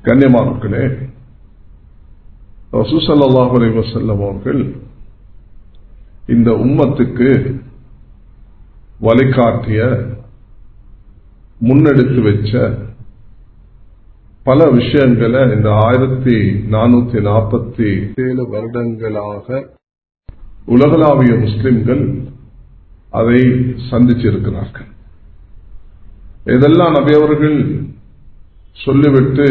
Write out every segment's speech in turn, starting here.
கண்ணியமானவர்களே, ரசூல் ஸல்லல்லாஹு அலைஹி வஸல்லம் அவர்கள் இந்த உம்மத்துக்கு வழிகாட்டிய, முன்னெடுத்து வச்ச பல விஷயங்களை இந்த 1447 வருடங்களாக உலகளாவிய முஸ்லிம்கள் அதை சந்திச்சிருக்கிறார்கள். இதெல்லாம் நபி அவர்கள் சொல்லிவிட்டு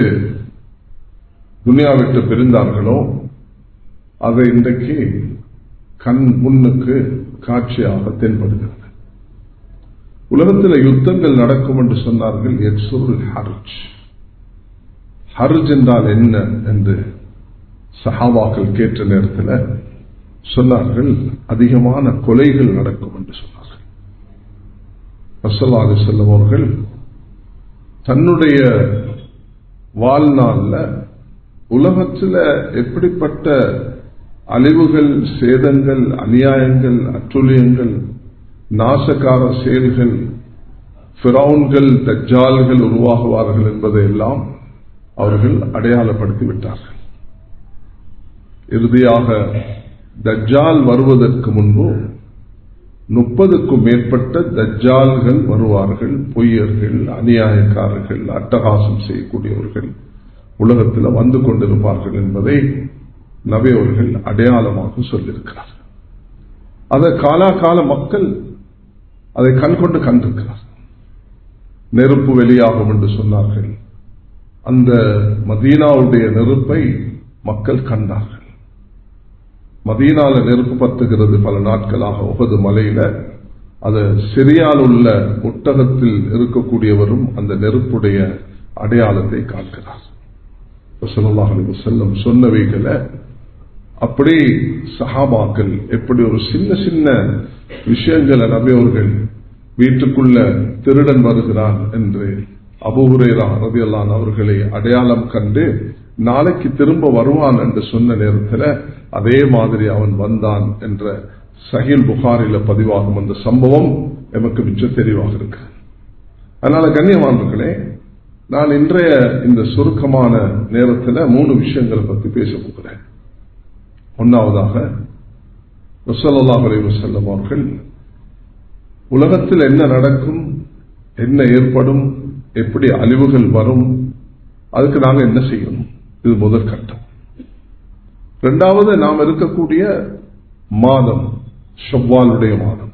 துனியா விட்டு பிரிந்தார்களோ அதை இன்றைக்கு கண் முன்னுக்கு காட்சியாக தென்படுகிறது. உலகத்தில் யுத்தங்கள் நடக்கும் என்று சொன்னார்கள். யக்சுருல் ஹர்ஜ். ஹர்ஜ் என்றால் என்ன என்று சஹாபாக்கள் கேட்ட நேரத்தில் சொன்னார்கள், அதிகமான கொலைகள் நடக்கும் என்று சொன்னார்கள். ஸல்லல்லாஹு அலைஹி வஸல்லம் அவர்கள் தன்னுடைய வாழ்நாள்ல உலகத்தில் எப்படிப்பட்ட அழிவுகள், சேதங்கள், அநியாயங்கள், அட்டுழியங்கள், நாசகார செயல்கள், ஃபிரௌன்கள், தஜ்ஜால்கள் உருவாகுவார்கள் என்பதையெல்லாம் அவர்கள் அடையாளப்படுத்தி விட்டார்கள். இறுதியாக தஜ்ஜால் வருவதற்கு முன்பு 30க்கும் மேற்பட்ட தஜ்ஜால்கள் வருவார்கள். பொய்யர்கள், அநியாயக்காரர்கள், அட்டகாசம் செய்யக்கூடியவர்கள் உலகத்தில் வந்து கொண்டிருப்பார்கள் என்பதை நபி அவர்கள் அடையாளமாக சொல்லியிருக்கிறார். அதை காலாகால மக்கள் அதை கண்கொண்டு கண்டிருக்கிறார். நெருப்பு வெளியாகும் என்று சொன்னார்கள். அந்த மதீனாவுடைய நெருப்பை மக்கள் கண்டார்கள். மதீனால நெருப்பு பத்துகிறது பல நாட்களாக. உஹது மலையில அது சிரியால் உள்ள ஒட்டகத்தில் இருக்கக்கூடியவரும் அந்த நெருப்புடைய அடையாளத்தை காண்கிறார். ஸல்லல்லாஹு அலைஹி வஸல்லம் சொன்னவைகளை அப்படி சஹாபாக்கள் எப்படி ஒரு சின்ன சின்ன விஷயங்களை நபி அவர்கள் வீட்டுக்குள்ள திருடன் வருகிறான் என்று அபூ ஹுரைரா ரலியல்லாஹு அன்ஹு அவர்களை அடையாளம் கண்டு நாளைக்கு திரும்ப வருவான் என்று சொன்ன நேரத்தில் அதே மாதிரி அவன் வந்தான் என்ற சஹீஹ் புகாரில பதிவாகும் அந்த சம்பவம் எமக்கு மிச்ச தெளிவாக இருக்கு. அதனால கண்ணியமானவர்களே, நான் இன்றைய இந்த சுருக்கமான நேரத்தில் 3 விஷயங்களை பற்றி பேச போகிறேன். ஒன்னாவதாக, ஸல்லல்லாஹு அலைஹி வஸல்லம் அவர்கள் உலகத்தில் என்ன நடக்கும், என்ன ஏற்படும், எப்படி அழிவுகள் வரும், அதுக்கு நாங்கள் என்ன செய்யணும், இது முதல் கட்டம். இரண்டாவது, நாம் இருக்கக்கூடிய மாதம் ஷவ்வாலுடைய மாதம்.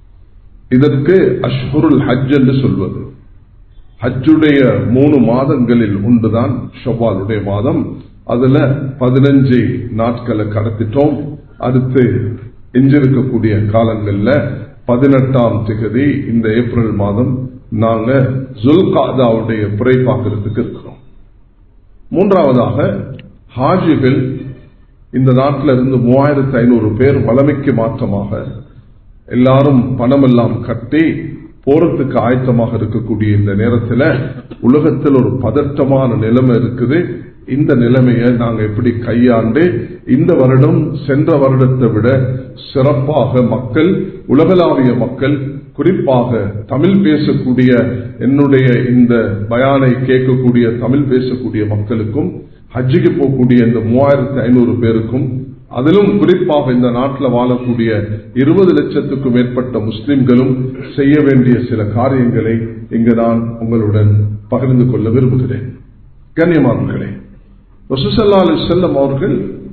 இதற்கு அஷ்ஹுருல் ஹஜ் என்று சொல்வது. ஹஜ்ஜுடைய 3 மாதங்களில் ஒன்றுதான் ஷவ்வாலுடைய மாதம். அதுல 15 நாட்களை கடத்திட்டோம். அடுத்து எஞ்சிருக்கக்கூடிய காலங்களில் 18ஆம் தேதி இந்த ஏப்ரல் மாதம் நாங்க ஜுல்காதாவுடைய பிறை பார்க்கிறதுக்கு இருக்கிறோம். மூன்றாவதாக, ஹாஜிகள் இந்த நாட்டில் இருந்து 3500 பேர் வளமைக்கு மாற்றமாக எல்லாரும் பணமெல்லாம் கட்டி போறதுக்கு ஆயத்தமாக இருக்கக்கூடிய இந்த நேரத்தில் உலகத்தில் ஒரு பதட்டமான நிலைமை இருக்குது. இந்த நிலைமையை நாங்கள் எப்படி கையாண்டு இந்த வருடம் சென்ற வருடத்தை விட சிறப்பாக மக்கள், உலகளாவிய மக்கள், குறிப்பாக தமிழ் பேசக்கூடிய என்னுடைய இந்த பயானை கேட்கக்கூடிய தமிழ் பேசக்கூடிய மக்களுக்கும், ஹஜ்ஜுக்கு போகக்கூடிய இந்த 3500 பேருக்கும், அதிலும் குறிப்பாக இந்த நாட்டில் வாழக்கூடிய 20 லட்சத்துக்கும் மேற்பட்ட முஸ்லிம்களும் செய்ய வேண்டிய சில காரியங்களை இங்கு நான் உங்களுடன் பகிர்ந்து கொள்ள விரும்புகிறேன். கண்ணியமானவர்களே, ரசூல் ஸல்லல்லாஹு அலைஹி வஸல்லம் அவர்கள்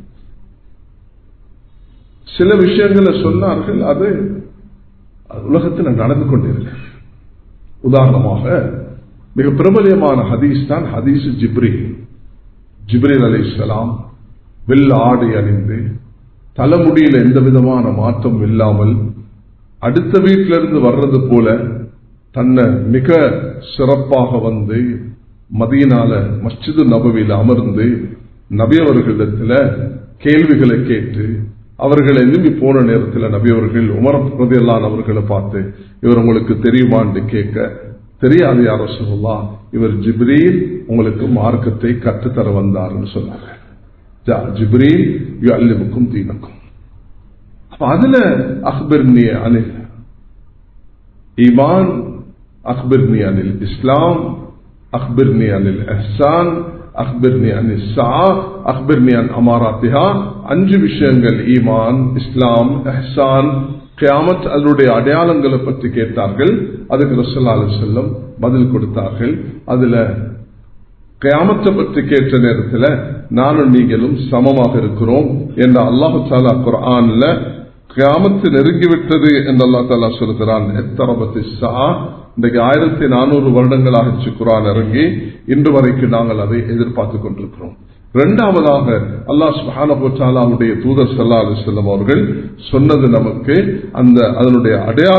சில விஷயங்களை சொன்னார்கள். அது உலகத்தில் நடந்து கொண்டிருக்கு. உதாரணமாக மிக பிரபலியமான ஹதீஸ் தான் ஹதீஸ் ஜிப்ரீல் அலைஹிஸ்ஸலாம் வெள்ள ஆடை அணிந்து தலைமுடியில் எந்த விதமான மாற்றம் இல்லாமல் அடுத்த வீட்டிலிருந்து வர்றது போல தன்னை மிக சிறப்பாக வந்து மதீனால மஸ்ஜிது நபவியில் அமர்ந்து நபி அவர்களிடத்தில் கேள்விகளை கேட்டு அவர்கள் எழுப்பி போன நேரத்தில் நபி அவர்கள் உமர் ரலியல்லாஹு அவர்களை பார்த்து, இவர் உங்களுக்கு தெரியுமான்னு கேட்க, தெரியாது யா ரசூலுல்லாஹ், இவர் ஜிப்ரீல் உங்களுக்கு மார்க்கத்தை கற்றுத்தர வந்தார்னு சொன்னாங்க. ஜிப்ரீல் யுஅல்லிமுக்கும் தீனக்கும். அதுல அக்பிர்னி அனில் ஈமான், அக்பிர்னி அனில் இஸ்லாம், அக்பிர்னி அனில் இஹ்சான், அக்பிர்னி அன்னிஸ்ஸா அக்பிர்னி அன் அமாராத்திஹா. 5 விஷயங்கள், ஈமான், இஸ்லாம், இஹ்சான், கியாமத், அதனுடைய அடையாளங்களை பற்றி கேட்டார்கள். அதுக்கு ரசூலுல்லாஹி அலைஹி வஸல்லம் பதில் கொடுத்தார்கள். அதுல கியாமத்தை பற்றி கேட்ட நேரத்தில் நானும் நீங்களும் சமமாக இருக்கிறோம் என்ற அல்லாஹ் தஆலா குர்ஆன்ல கியாமத்து நெருங்கிவிட்டது என்று அல்லாஹ் தஆலா சொல்கிறான். இக்தரபத்திஸ் ஸஆ. இன்றைக்கு 1400 வருடங்களாக குர்ஆன் இறங்கி இன்று வரைக்கும் நாங்கள் அதை எதிர்பார்த்துக் கொண்டிருக்கிறோம். இரண்டாவதாக அல்லாஹ் சுப்ஹானஹு வ தஆலாவுடைய தூதர் ஸல்லல்லாஹு அலைஹி வஸல்லம் அவர்கள் சொன்னது நமக்கு அதனுடைய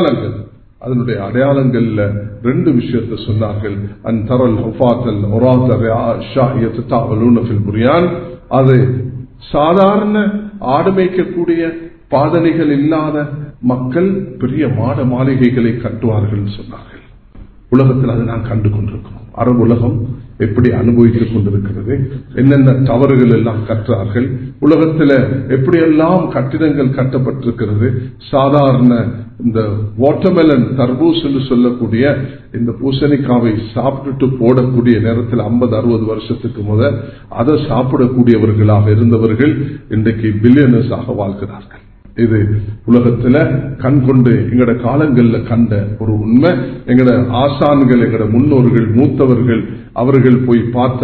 அடையாளங்கள்ல 2 விஷயத்தை சொன்னார்கள். அன்தரல் ஹுஃபாத்தல் உராத ரிஆஷா யததாவலூன ஃபில் புரியான். அது சாதாரண ஆடு மேய்க்கக்கூடிய பாதணிகள் இல்லாத மக்கள் பெரிய மாட மாளிகைகளை கட்டுவார்கள் சொன்னார்கள். உலகத்தில் அதை நான் கண்டு கொண்டிருக்கிறோம். அரபு உலகம் எப்படி அனுபவித்துக் கொண்டிருக்கிறது, என்னென்ன தவறுகள் எல்லாம் கற்றார்கள், உலகத்தில் எப்படியெல்லாம் கட்டிடங்கள் கட்டப்பட்டிருக்கிறது. சாதாரண இந்த வாட்டர்மெலன் தர்பூஸ் என்று சொல்லக்கூடிய இந்த பூசணிக்காவை சாப்பிட்டு போடக்கூடிய நேரத்தில் 50-60 வருஷத்துக்கு முதல் அதை சாப்பிடக்கூடியவர்களாக இருந்தவர்கள் இன்றைக்கு பில்லியனர்ஸாக வாழ்கிறார்கள். இது உலகத்துல கண்கொண்டு எங்கட காலங்களில் கண்ட ஒரு உண்மை. எங்கட ஆசான்கள், எங்கட முன்னோர்கள், மூத்தவர்கள் அவர்கள் போய் பார்த்த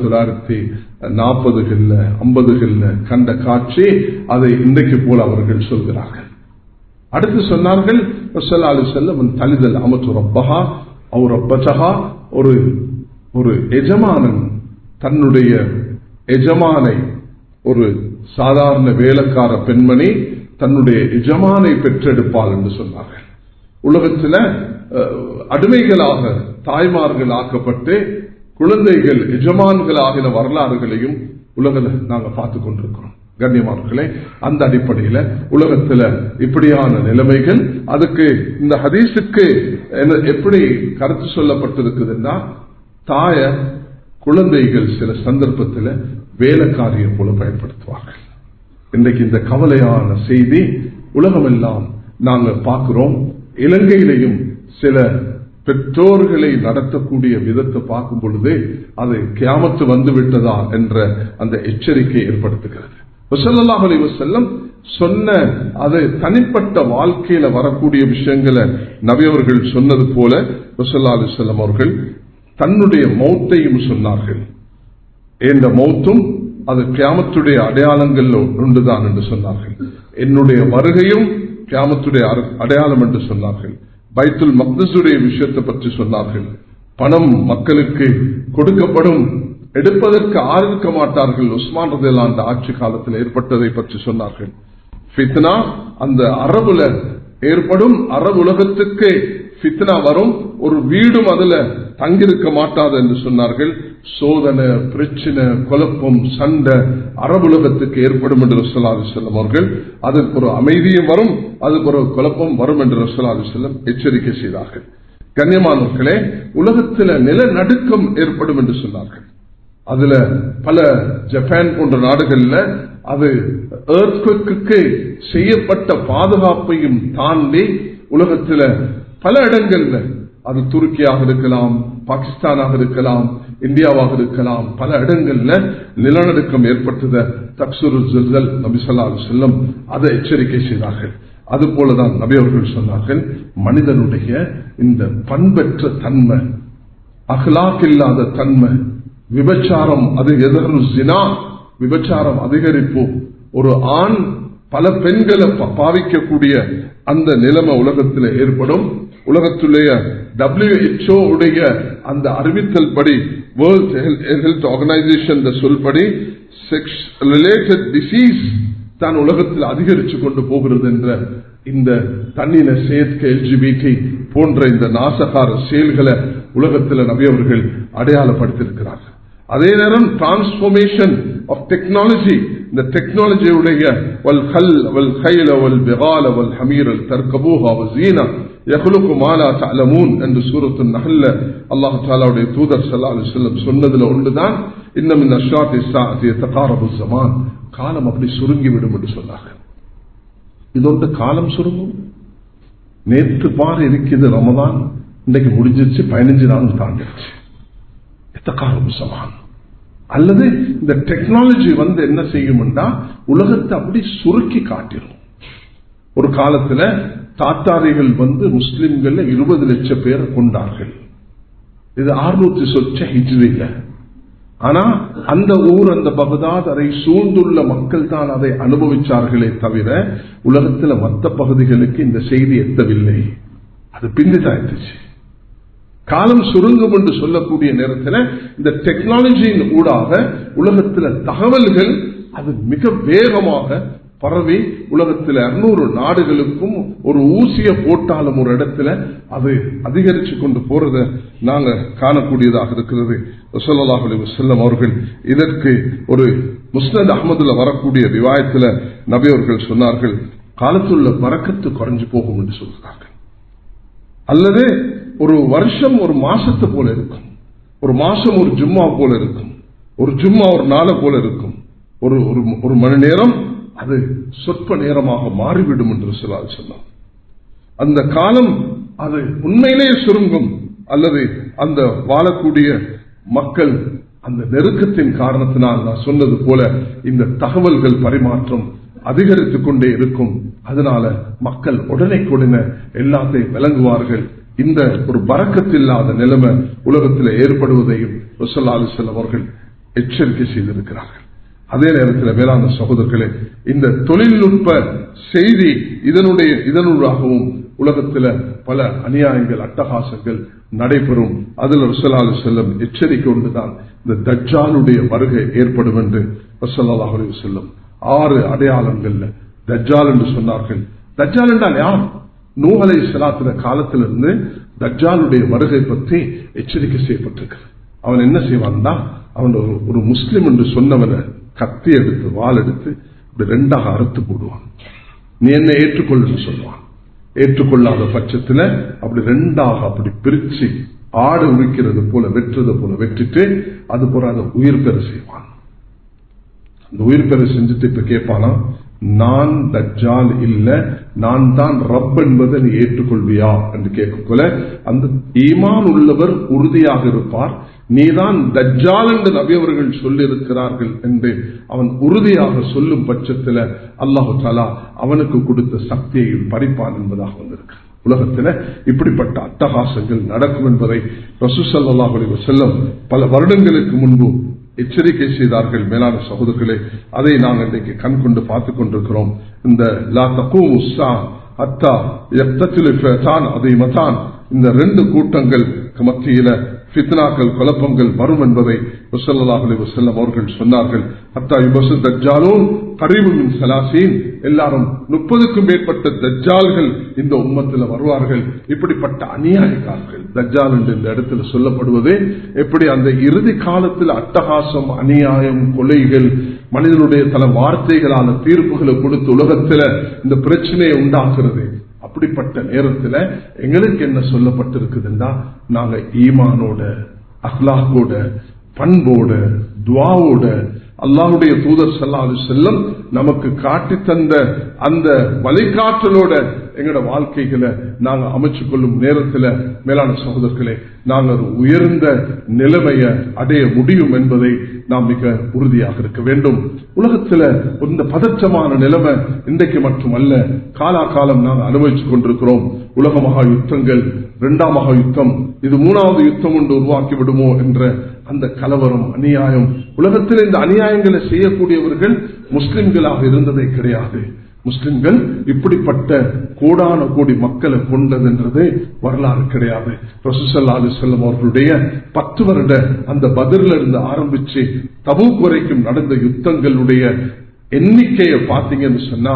1940களில் 50களில் கண்ட காட்சி, அதை இன்றைக்கு போல அவர்கள் சொல்கிறார்கள். அடுத்து சொன்னார்கள் ஸல்லல்லாஹு அலைஹி வஸல்லம் தலிதல் அமது ரப்பஹா அவ் ரப்பதஹா. ஒரு எஜமானன் தன்னுடைய எஜமானை, ஒரு சாதாரண வேலைக்கார பெண்மணி தன்னுடைய எஜமானை பெற்றெடுப்பாள் என்று சொன்னார்கள். உலகத்தில் அடிமைகளாக தாய்மார்கள் ஆக்கப்பட்டு குழந்தைகள் எஜமான்களாகின வரலாறுகளையும் உலகில் நாங்கள் பார்த்துக் கொண்டிருக்கிறோம். கண்ணியமானவர்களே, அந்த அடிப்படையில் உலகத்தில் இப்படியான நிலைமைகள், அதுக்கு இந்த ஹதீஸுக்கு எப்படி கருத்து சொல்லப்பட்டிருக்குதுன்னா, தாய குழந்தைகள் சில சந்தர்ப்பத்தில் வேலைக்காரியை போல பயன்படுத்துவார்கள். இன்றைக்கு இந்த கவலையான செய்தி உலகமெல்லாம் நாங்கள் பார்க்கிறோம். இலங்கையிலையும் சில பெற்றோர்களை நடத்தக்கூடிய விதத்தை பார்க்கும் பொழுது அது கியாமத்து வந்துவிட்டதா என்ற அந்த எச்சரிக்கை ஏற்படுத்துகிறது. ஸல்லல்லாஹு அலைஹி வஸல்லம் சொன்ன அது தனிப்பட்ட வாழ்க்கையில வரக்கூடிய விஷயங்களை நபி அவர்கள் சொன்னது போல ஸல்லல்லாஹு அலைஹி வஸல்லம் அவர்கள் தன்னுடைய மௌத்தையும் சொன்னார்கள். இந்த மௌத்தும் அது கியாமத்துடைய அடையாளங்கள் ஒன்றுதான் என்று சொன்னார்கள். என்னுடைய வருகையும் கியாமத்துடைய அடையாளம் என்று சொன்னார்கள். பைத்துல் மக்தஸுடைய விஷயத்தை பற்றி சொன்னார்கள். பணம் மக்களுக்கு கொடுக்கப்படும், எடுப்பதற்கு ஆள் இருக்க மாட்டார்கள். உஸ்மான் ரலியல்லாஹு அன்ஹு ஆட்சி காலத்தில் ஏற்பட்டதை பற்றி சொன்னார்கள். ஃபித்னா அந்த அரபுல ஏற்படும், அரபு உலகத்துக்கு ஃபித்னா வரும், ஒரு வீடும் அதுல தங்கிருக்க மாட்டாது என்று சொன்னார்கள். சோதனை, பிரச்சனை, குழப்பம், சண்டை அரபுலகத்துக்கு ஏற்படும் என்று ரசூலுல்லாஹி அலைஹி வஸல்லம் அவர்கள், அதற்கு ஒரு அமைதியும் வரும், அதுக்கு ஒரு குழப்பம் வரும் என்று ரசூலுல்லாஹி அலைஹி வஸல்லம் எச்சரிக்கை செய்தார்கள். கண்ணியமானவர்களே, உலகத்தில் நிலநடுக்கம் ஏற்படும் என்று சொன்னார்கள். அதுல பல ஜப்பான் போன்ற நாடுகள்ல அது எர்த்குவேக்கு செய்யப்பட்ட பாதுகாப்பையும் தாண்டி உலகத்தில் பல இடங்கள்ல, அது துருக்கியாக இருக்கலாம், பாகிஸ்தானாக இருக்கலாம், இந்தியாவாக இருக்கலாம், பல இடங்கள்ல நிலநடுக்கம் ஏற்பட்டத தக்சுருல் ஜல்சல் நபி ஸல்லல்லாஹு அலைஹி வஸல்லம் அதை எச்சரிக்கை செய்தார்கள். அதுபோலதான் நபி அவர்கள் சொன்னார்கள், மனிதனுடைய இந்த பண்பற்ற தன்மை, அஹ்லாக் இல்லாத தன்மை, விபச்சாரம், அது எதரு ஜினா, விபச்சாரம் அதிகரிப்பு, ஒரு ஆண் பல பெண்களை பாவிக்கக்கூடிய அந்த நிலைமை உலகத்தில் ஏற்படும். உலகத்துடைய WHO உடைய அந்த அறிவித்தல் படி, வேர்ல்ட் ஹெல்த் ஆர்கனைசேஷன் சொல்படி, செக்ஸ் ரிலேட்டட் டிசீஸ் தான் உலகத்தில் அதிகரித்து கொண்டு போகிறது என்ற இந்த தன்னின செயற்கை LGBT போன்ற இந்த நாசகார செயல்களை உலகத்தில் நபி அவர்கள் அடையாளப்படுத்தியிருக்கிறார்கள். அதே நேரம் டிரான்ஸ்பர்மேஷன் ஆஃப் டெக்னாலஜி, இந்த டெக்னாலஜியுடைய வல் கல் வல் கைல வல் பிகால வல் ஹமீர் தர்கபூஹா வஸீனா யக்லுகு மா லா தஅலமூன் என்று சூரத்துன் நஹ்ல்ல அல்லாஹ் தஆலாவுடைய தூதர் ஸல்லல்லாஹு அலைஹி வஸல்லம் சொன்னதுல ஒன்றுதான், இன்ன மின் அஷ்ராத்தி ஸாஅத்தி யதகாரபு ஸமான், காலம் அப்படி சுருங்கிவிடும் என்று சொன்னார்கள். இதோட காலம் சுருங்கும். நேற்று பார் இருக்குது ரமதான், இன்றைக்கு முடிஞ்சிருச்சு, 15 நாள் தாண்டிடுச்சு. யதகாரபு ஸமான், அல்லது இந்த டெக்னாலஜி என்ன செய்யும்னா உலகத்தை அப்படி சுருக்கி காட்டிடும். ஒரு காலத்துல தாத்தாரிகள் முஸ்லிம்கள் 20 லட்சம் பேரை கொண்டார்கள். இது 600 சொச்ச ஹிஜ்ரில. ஆனா அந்த ஊர், அந்த பகதாத், அதை சூழ்ந்துள்ள மக்கள் தான் அதை அனுபவிச்சார்களே தவிர உலகத்தில் மற்ற பகுதிகளுக்கு இந்த செய்தி எத்தவில்லை. அது பின்னிதாயிடுச்சு. காலம் சுருங்கும் என்று சொல்லக்கூடிய நேரத்தில் இந்த டெக்னாலஜியின் ஊடாக உலகத்தில் தகவல்கள் அது மிக வேகமாக பரவி உலகத்தில் 200 நாடுகளுக்கும் ஒரு ஊசிய போட்டாலும் ஒரு இடத்துல அது அதிகரிச்சு கொண்டு போறத நாங்க காணக்கூடியதாக இருக்கிறது. ஸல்லல்லாஹு அலைஹி வஸல்லம் அவர்கள் இதற்கு ஒரு முஸ்னத் அஹ்மதுல வரக்கூடிய ரிவாயத்துல நபி அவர்கள் சொன்னார்கள், காலத்துள்ள பரக்கத்து குறைஞ்சு போகும் என்று சொல்கிறார்கள். அல்லது ஒரு வருஷம் ஒரு மாசத்தை போல இருக்கும், ஒரு மாசம் ஒரு ஜும்மா போல இருக்கும், ஒரு ஜும்மா ஒரு நாளை போல இருக்கும், ஒரு மணி நேரம் அது சொற்ப நேரமாக மாறிவிடும் என்று சொன்னார். அந்த காலம் அது உண்மையிலேயே சுருங்கும். அல்லது அந்த வாழக்கூடிய மக்கள் அந்த நெருக்கத்தின் காரணத்தினால் நான் சொன்னது போல இந்த தகவல்கள் பரிமாற்றம் அதிகரித்துக் கொண்டே இருக்கும். அதனால மக்கள் உடனே எல்லாத்தையும் விளங்குவார்கள். இந்த ஒரு பரக்கத்தில்லாத நிலைமை உலகத்தில் ஏற்படுவதையும் ஸல்லல்லாஹு அலைஹி வஸல்லம் அவர்கள் எச்சரிக்கை செய்திருக்கிறார்கள். அதே நேரத்தில் வேளாண் சகோதரர்களே, இந்த தொழில்நுட்ப செய்தி இதனூடாகவும் உலகத்தில் பல அநியாயங்கள், அட்டகாசங்கள் நடைபெறும். அதில் ஸல்லல்லாஹு அலைஹி வஸல்லம் எச்சரிக்கை கொண்டுதான் இந்த தஜ்ஜாலுடைய வருகை ஏற்படும் என்று ஸல்லல்லாஹு அலைஹி வஸல்லம் 6 அடையாளங்கள்ல தஜ்ஜால் என்று சொன்னார்கள். தஜ்ஜால் என்றால் யார்? நூஹ் அலைஹிஸ்ஸலாத்துடைய காலத்திலிருந்து தஜ்ஜாலுடைய வருகை பற்றி எச்சரிக்கை செய்யப்பட்டிருக்கிறது. அவன் என்ன செய்வான்னா, அவன் ஒரு முஸ்லிம் என்று சொன்னவனை கத்தி எடுத்து வாள் எடுத்து அப்படி 2ஆக அறுத்து போடுவான். நீ என்ன ஏற்றுக்கொள்ள சொல்லுவான். ஏற்றுக்கொள்ளாத பட்சத்தில் அப்படி 2ஆக அப்படி பிரிச்சு ஆடு உரிக்கிறது போல வெட்டுறது போல வெட்டிட்டு அது போல அதை உயிர் பெற செய்வான். அந்த உயிர் பெற செஞ்சுட்டு இப்ப கேட்பானா, நான் தஜ்ஜால் இல்ல, நான் தான் ரப் என்பதை நீ ஏற்றுக்கொள்வியா என்று கேட்கல. அந்த ஈமான் உள்ளவர் உறுதியாக இருப்பார். நீதான் தஜ்ஜால் என்று நபி அவர்கள் சொல்லியிருக்கிறார்கள் என்று அவன் உறுதியாக சொல்லும் பட்சத்தில் அல்லாஹு தஆலா அவனுக்கு கொடுத்த சக்தியை பறிப்பான் என்பதாக வந்திருக்கு. உலகத்தில் இப்படிப்பட்ட அட்டகாசங்கள் நடக்கும் என்பதை ரசூல் ஸல்லல்லாஹு அலைஹி வஸல்லம் பல வருடங்களுக்கு முன்பு எச்சரிக்கை செய்தார்கள். மேலான சகோதரர்களே, அதை நாங்கள் இன்றைக்கு கண் கொண்டு பார்த்துக் கொண்டிருக்கிறோம். இந்த லா தகூமு ஸா ஹத்தா யக்ததிலு ஃபிஅதான் அதீமதான், இந்த 2 கூட்டங்கள் மத்தியில ஃபித்னாக்கள், குழப்பங்கள் வரும் என்பதை ஸல்லல்லாஹு அலைஹி வஸல்லம் அவர்கள் சொன்னார்கள். ஹத்தா யுபஸு தஜ்ஜாலூன் கரீபுன் மின் ஸலாஸீன், எல்லாரும் 30க்கும் மேற்பட்ட தஜ்ஜால்கள் இந்த உம்மத்தில் வருவார்கள். இப்படிப்பட்ட அநியாயக்காரர்கள் தஜ்ஜால் என்று இந்த இடத்துல சொல்லப்படுவது எப்படி அந்த இறுதி காலத்தில் அட்டகாசம், அநியாயம், கொலைகள், மனிதனுடைய தல வார்த்தைகளான தீர்ப்புகளை கொடுத்து உலகத்தில் இந்த பிரச்சனையை உண்டாக்குறது. அப்படிப்பட்ட நேரத்தில் எங்களுக்கு என்ன சொல்லப்பட்டிருக்குதுன்னா, நாங்க ஈமானோட, அஹ்லாக்கோட, பண்போட, துஆவோட, அல்லாஹ்வுடைய தூதர் ஸல்லல்லாஹு அலைஹி வஸல்லம் நமக்கு காட்டி தந்த அந்த வழிகாட்டலோட எங்களோட வாழ்க்கைகளை நாங்க அமைச்சு கொள்ளும் நேரத்தில் மேலான சகோதரர்களே, நாங்கள் ஒரு உயர்ந்த நிலைமையை அடைய முடியும் என்பதை நாம் மிக உறுதியாக இருக்க வேண்டும். உலகத்தில் இந்த பதற்றமான நிலைமை இன்றைக்கு மட்டுமல்ல, காலாகாலம் நாங்கள் அனுபவித்துக் கொண்டிருக்கிறோம். உலக மகா யுத்தங்கள், 2ஆம் மகா யுத்தம், இது 3வது யுத்தம் ஒன்று உருவாக்கி விடுமோ என்ற அந்த கலவரம், அநியாயம். உலகத்தில் இந்த அநியாயங்களை செய்யக்கூடியவர்கள் முஸ்லிம்களாக இருந்ததே கிடையாது. முஸ்லிம்கள் இப்படிப்பட்ட கோடான கோடி மக்களை கொண்டதுன்றது வரலாறு கிடையாது. ரசூல் ஸல்லல்லாஹு அலைஹி வஸல்லம் அவர்களுடைய 10 வருட அந்த பத்ர்ல இருந்து ஆரம்பிச்சு தபூக் வரைக்கும் நடந்த யுத்தங்களுடைய எண்ணிக்கையை பார்த்தீங்கன்னு சொன்னா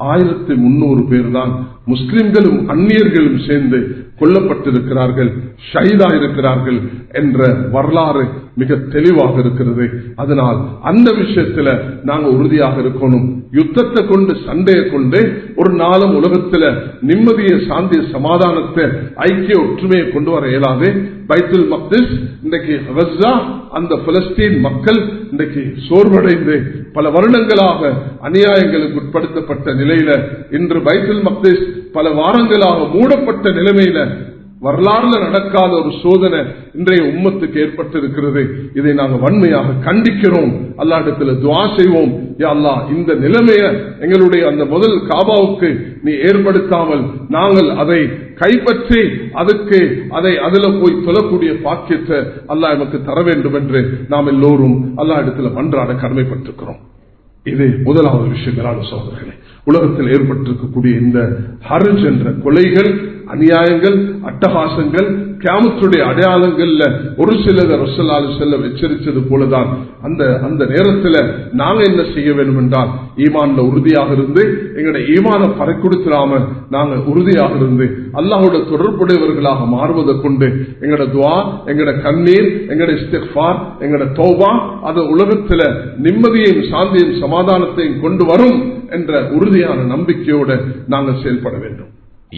1300 பேர் தான் முஸ்லிம்களும் அந்நியர்களும் சேர்ந்து கொல்லப்பட்டிருக்கிறார்கள், ஷஹீதா இருக்கிறார்கள் என்ற வரலாறு மிக தெளிவாக இருக்கிறது. அதனால் அந்த விஷயத்துல நாங்க உறுதியாக இருக்கணும். யுத்தத்தை கொண்டு, சண்டையை கொண்டு ஒரு நாளும் உலகத்தில் நிம்மதியை, சாந்திய, சமாதானத்தை, ஐக்கிய ஒற்றுமையை கொண்டு வர இயலாது. பைத்துல் மக்திஸ் இன்றைக்கு கஸா, அந்த பலஸ்தீன் மக்கள் இன்றைக்கு சோர்வடைந்து பல வருடங்களாக அநியாயங்களுக்கு உட்படுத்தப்பட்ட நிலையில இன்று பைத்துல் மக்திஸ் பல வாரங்களாக மூடப்பட்ட நிலைமையில வரலாறுல நடக்காத ஒரு சோதனை இன்றைய உம்மத்துக்கு ஏற்பட்டிருக்கிறது. இதை நாங்கள் வன்மையாக கண்டிக்கிறோம். அல்லாஹ் இடத்துல துஆ செய்வோம். யா அல்லாஹ், இந்த நிலைமையை எங்களுடைய அந்த முதல் காபாவுக்கு நீ ஏற்படுத்தாமல் நாங்கள் அதை கைப்பற்றி அதுல போய் தொழக்கூடிய பாக்கியத்தை அல்லாஹ் நமக்கு தர வேண்டும் என்று நாம் எல்லோரும் அல்லாஹ் இடத்துல மன்றாட கடமைப்பட்டிருக்கிறோம். இது முதலாவது விஷயம். சகோதரர்களே, உலகத்தில் ஏற்பட்டிருக்கக்கூடிய இந்த ஹர்ஜ் என்ற கொலைகள், அநியாயங்கள், அட்டகாசங்கள், கியாமத்துடைய அடையாளங்கள்ல ஒரு சிலர் ரசூலுல்லாஹி அலைஹி வஸல்லம் எச்சரித்தது போலதான் அந்த நேரத்தில் நாங்க என்ன செய்ய வேண்டும் என்றால், ஈமான்ல உறுதியாக இருந்து எங்களுடைய ஈமான பறைக்கொடுத்திராம நாங்கள் உறுதியாக இருந்து அல்லாஹ்வோட தொடர்புடையவர்களாக மாறுவதை கொண்டு எங்களோட துஆ, எங்களோட கண்ணீர், எங்களோட இஸ்திக்ஃபார், எங்களோட தௌபா அது உலகத்தில் நிம்மதியையும் சாந்தியும் சமாதானத்தையும் கொண்டு வரும் என்ற உறுதியான நம்பிக்கையோடு நாங்கள் செயல்பட வேண்டும்.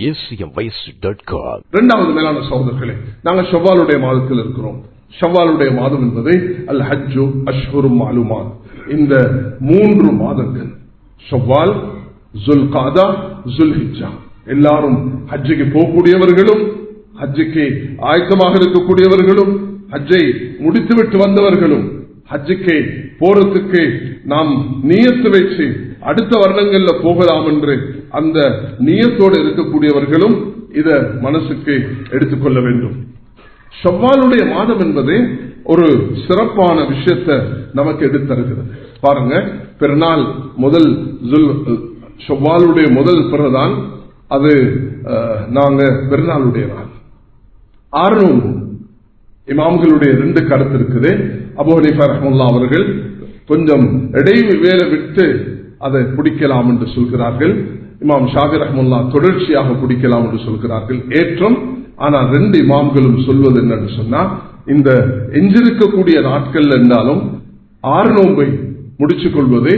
இரண்டாவது மேலான சகோதரர்களே, நாங்கள் ஷவ்வாலுடைய மாதத்தில் இருக்கிறோம். ஷவ்வாலுடைய மாதம் என்பதை அல் ஹஜ்ஜு அஷ்ஹுரும் மாலூமாத், இந்த 3 மாதங்கள் ஷவ்வால், ஜுல்காதா, ஜுல்ஹிஜ்ஜா, எல்லாரும் ஹஜ்ஜுக்கு போகக்கூடியவர்களும் ஹஜ்ஜுக்கு ஆயத்தமாக இருக்கக்கூடியவர்களும் ஹஜ்ஜை முடித்துவிட்டு வந்தவர்களும் ஹஜ்ஜுக்கு போறதுக்கு நாம் நியத்து வச்சு அடுத்த வருடங்கள்ல போகலாம் என்று அந்த நியத்தோடு இருக்கக்கூடியவர்களும் இத மனசுக்கு எடுத்துக்கொள்ள வேண்டும். ஷவ்வாலுடைய மாதம் என்பது ஒரு சிறப்பான விஷயத்தை நமக்கு எடுத்தருகிறது. பாருங்க, பெருநாள் முதல் ஷவ்வாலுடைய முதல் பிறதான் அது நாங்க பெருநாளுடைய நாள். 6 இமாம்களுடைய 2 கருத்து இருக்குது. அபூ ஹனீஃபா ரஹ்மத்துல்லாஹி அவர்கள் கொஞ்சம் இடைவேளை விட்டு அதை பிடிக்கலாம் என்று சொல்கிறார்கள். இமாம் ஷாஃபி ரஹ்மத்துல்லாஹி தொடர்ச்சியாக பிடிக்கலாம் என்று சொல்கிறார்கள். ஏற்றம். ஆனால் 2 இமாம்களும் சொல்வது என்னன்னு சொன்னா, இந்த எஞ்சிருக்கக்கூடிய நாட்கள் என்றாலும் 6 நோன்பை முடிச்சுக் கொள்வது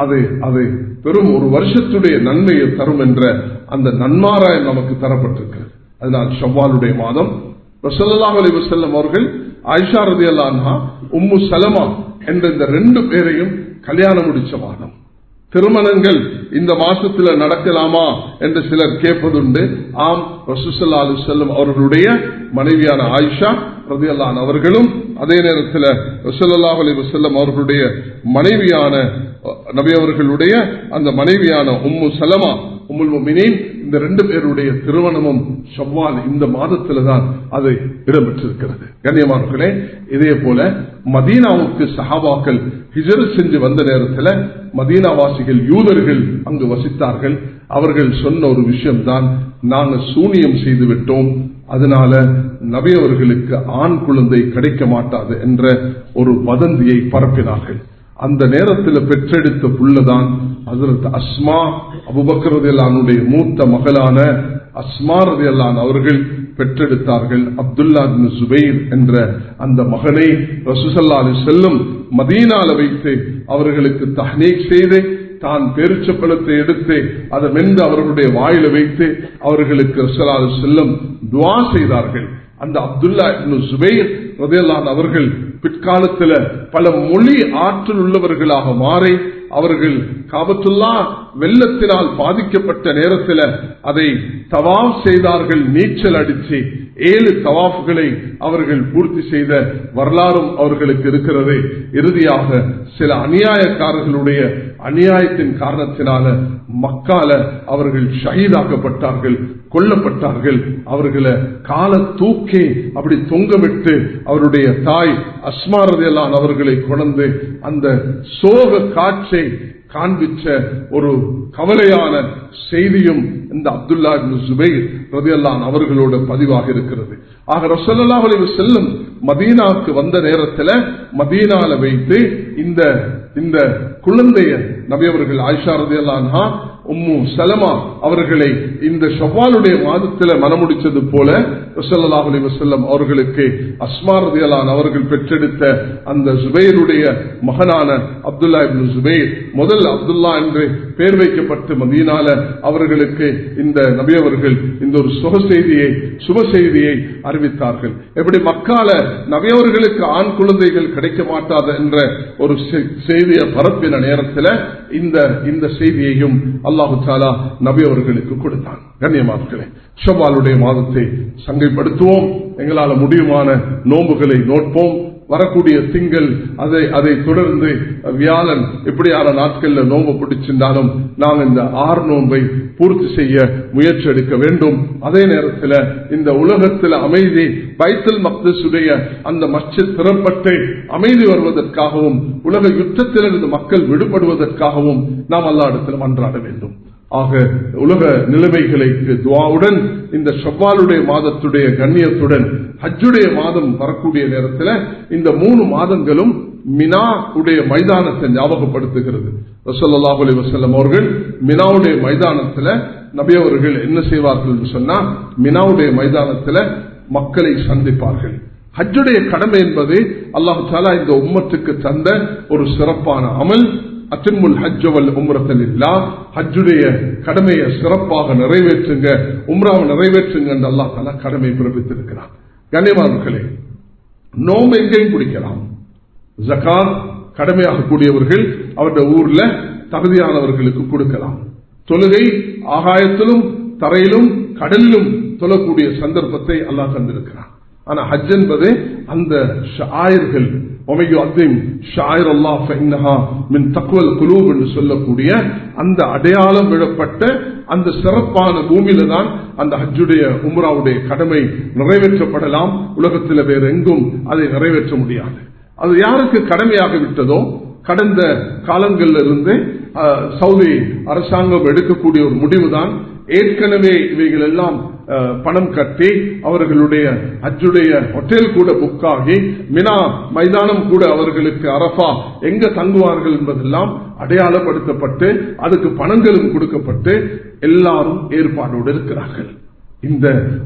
அது பெரும் ஒரு வருஷத்துடைய நன்மையை தரும் என்ற அந்த நன்மாராயம் நமக்கு தரப்பட்டிருக்கிறது. அதனால் ஷவ்வாலுடைய மாதம் ஸல்லல்லாஹு அலைஹி வஸல்லம் அவர்கள் ஆயிஷா ரலியல்லாஹு அன்ஹா, உம்மு சலமா என்ற இந்த 2 பேரையும் கல்யாணம் முடிச்ச மாதம். திருமணங்கள் இந்த மாசத்துல நடக்கலாமா என்று சிலர் கேட்பதுண்டு. ஆம், ரசூலுல்லாஹி ஸல்லல்லாஹு அலைஹி வஸல்லம் அவர்களுடைய மனைவியான ஆயிஷா ரலியல்லாஹு அன்ஹா அவர்களும் அதே நேரத்தில் ஸல்லல்லாஹு அலைஹி வஸல்லம் அவர்களுடைய மனைவியான நபி அவர்களுடைய அந்த மனைவியான உம்மு சலமா உம்முல் முஃமினீன், இந்த 2 பேருடைய திருமணமும் ஷவ்வால் இந்த மாதத்துல தான் அது இடம்பெற்றிருக்கிறது. கண்ணியமானவர்களே, இதே போல மதீனாவுக்கு சஹாபாக்கள் ஹிஜ்ரத் செஞ்சு வந்த நேரத்தில் மதீனாவாசிகள் யூதர்கள் அங்கு வசித்தார்கள். அவர்கள் சொன்ன ஒரு விஷயம்தான், நாங்கள் சூனியம் செய்து விட்டோம், அதனால நபி அவர்களுக்கு ஆண் குழந்தை கிடைக்க மாட்டாது என்ற ஒரு வதந்தியை பரப்பினார்கள். அந்த நேரத்தில் பெற்றெடுத்த புள்ளதான் ஹஜ்ரத் அஸ்மா, அபூபக்கர் ரலியல்லாஹு அன்ஹுடைய மூத்த மகளான அஸ்மா ரலியல்லாஹு அன்ஹா அவர்கள் பெற்றெடுத்தார்கள். அப்துல்லா இப்னு ஜுபைர் என்ற அந்த மகனை ரசூலுல்லாஹி ஸல்லல்லாஹு அலைஹி வஸல்லம் மதீனால வைத்து அவர்களுக்கு தஹ்னீக் செய்து தான் பேரிச்சப்பழத்தை எடுத்து அதை மென்று அவர்களுடைய வாயில வைத்து அவர்களுக்கு ரசூலுல்லாஹி ஸல்லல்லாஹு அலைஹி வஸல்லம் துஆ செய்தார்கள். அந்த அப்துல்லா இப்னு ஜுபைர் ரலியல்லாஹு அன்ஹு அவர்கள் பிற்காலத்தில் பல மொழி ஆற்றல் உள்ளவர்களாக மாறி அவர்கள் காபத்துல்லா வெள்ளத்தினால் பாதிக்கப்பட்ட நேரத்தில் அதை தவாஃப் செய்தார்கள். நீச்சல் அடித்து 7 தவாஃப்களை அவர்கள் பூர்த்தி செய்த வரலாறும் அவர்களுக்கு இருக்கிறது. இறுதியாக சில அநியாயக்காரர்களுடைய அநியாயத்தின் காரணத்தினால மக்கால அவர்கள் ஷஹீதாக்கப்பட்டார்கள், கொல்லப்பட்டார்கள். அவர்களை கால தூக்கி அப்படி தொங்கவிட்டு அவருடைய தாய் அஸ்மா ரலியல்லாஹு அன்ஹா அவர்களை கொண்டு அந்த சோக காட்சை காண்பிச்ச ஒரு கவலையான செய்தியும் இந்த அப்துல்லா இப்னு ஜுபைர் ரலியல்லாஹு அன்ஹு அவர்களோட பதிவாக இருக்கிறது. ஆக ரசூலுல்லாஹி அலைஹி வஸல்லம் மதீனாவுக்கு வந்த நேரத்தில் மதீனால வைத்து இந்த குழந்தைய நபி அவர்கள் ஆயிஷா ரலியல்லாஹு அன்ஹா, உம்மு சலமா அவர்களை இந்த ஷவ்வாலுடைய மாதத்தில் மனமுடிச்சது போல ஸல்லல்லாஹு அலைஹி வஸல்லம் அவர்களுக்கு அஸ்மா ரலியல்லாஹு அன்ஹா அவர்கள் பெற்றெடுத்த அந்த ஜுபைருடைய மகனான அப்துல்லா இப்னு ஜுபைர், முதல் அப்துல்லா என்று பெயர் வைக்கப்பட்டு மதீனால அவர்களுக்கு இந்த நபி அவர்கள் இந்த ஒரு சுப செய்தியை அறிவித்தார்கள். எப்படி மக்கால நபி அவர்களுக்கு ஆண் குழந்தைகள் கிடைக்க மாட்டாது என்ற ஒரு செய்தியை பரப்பின நேரத்தில் இந்த செய்தியையும் அல்லாஹ் அல்லாஹு தஆலா நபி அவர்களுக்கு கொடுத்தான். கண்ணியமானவர்களே, ஷவ்வாலுடைய மாதத்தை சங்கைப்படுத்துவோம். எங்களால் முடியுமான நோன்புகளை நோட்போம். வரக்கூடிய திங்கள் அதை தொடர்ந்து வியாழன் இப்படியான நாட்கள்ல நோன்பு பிடிச்சிருந்தாலும் நாங்கள் இந்த 6 நோன்பை பூர்த்தி செய்ய முயற்சி எடுக்க வேண்டும். அதே நேரத்தில் இந்த உலகத்தில் அமைதி, பைத்துல் மக்திஸுடைய அந்த மஸ்ஜித் திறப்பட்டு அமைதி வருவதற்காகவும் உலக யுத்தத்திலிருந்து மக்கள் விடுபடுவதற்காகவும் நாம் அல்லாஹ்விடத்தில் மன்றாட வேண்டும். ஆக உலக நிலைமைகளுக்கு துஆவுடன் இந்த ஷவ்வாலுடைய மாதத்துடைய கண்ணியத்துடன் ஹஜ்ஜுடைய மாதம் வரக்கூடிய நேரத்தில் இந்த 3 மாதங்களும் மினா உடைய மைதானத்தை ஞாபகப்படுத்துகிறது. ரசூலுல்லாஹி அலைஹி வஸல்லம் அவர்கள் மினாவுடைய மைதானத்தில் நபி அவர்கள் என்ன செய்வார்கள் என்று சொன்னா, மினாவுடைய மைதானத்தில் மக்களை சந்திப்பார்கள். ஹஜ்ஜுடைய கடமை என்பது அல்லாஹ் தஆலா இந்த உம்மத்துக்கு தந்த ஒரு சிறப்பான அமல். அத்திமுல் ஹஜ்ஜ வல் உம்ரத லில்லாஹ், ஹஜ்ஜுடைய கடமையை சிறப்பாக நிறைவேற்றுங்க, உம்ராவை நிறைவேற்றுங்க என்று அல்லாஹ் தஆலா கடமை பிறப்பித்திருக்கிறார். கண்ணியமானவர்களே, நோம்பு எங்கேயும் பிடிக்கலாம். ஜகாத் கடமையாக கூடியவர்கள் அவருடைய ஊர்ல தகுதியானவர்களுக்கு கொடுக்கலாம். தொழுகை ஆகாயத்திலும் தரையிலும் கடலிலும் தொழக்கூடிய சந்தர்ப்பத்தை அல்லாஹ் தந்திருக்கிறார். ஆனா ஹஜ் என்பது அந்த ஷாயிர்கள் என்று சொல்லக்கூடிய அந்த அடையாளம் விடப்பட்ட அந்த சிறப்பான பூமியில தான் அந்த ஹஜ்ஜுடைய உம்ராவுடைய கடமை நிறைவேற்றப்படலாம். உலகத்தில் வேற எங்கும் அதை நிறைவேற்ற முடியாது. அது யாருக்கு கடமையாக விட்டதோ, கடந்த காலங்களில் இருந்து சவுதி அரசாங்கம் எடுக்கக்கூடிய ஒரு முடிவுதான். ஏற்கனவே இவைகள் எல்லாம் பணம் கட்டி அவர்களுடைய ஹஜ்ஜுடைய ஹோட்டல் கூட புக் ஆகி மினா மைதானம் கூட அவர்களுக்கு அரஃபா எங்க தங்குவார்கள் என்பதெல்லாம் அடையாளப்படுத்தப்பட்டு அதுக்கு பணங்களும் கொடுக்கப்பட்டு எல்லாரும் ஏற்பாடோடு இருக்கிறார்கள். இந்த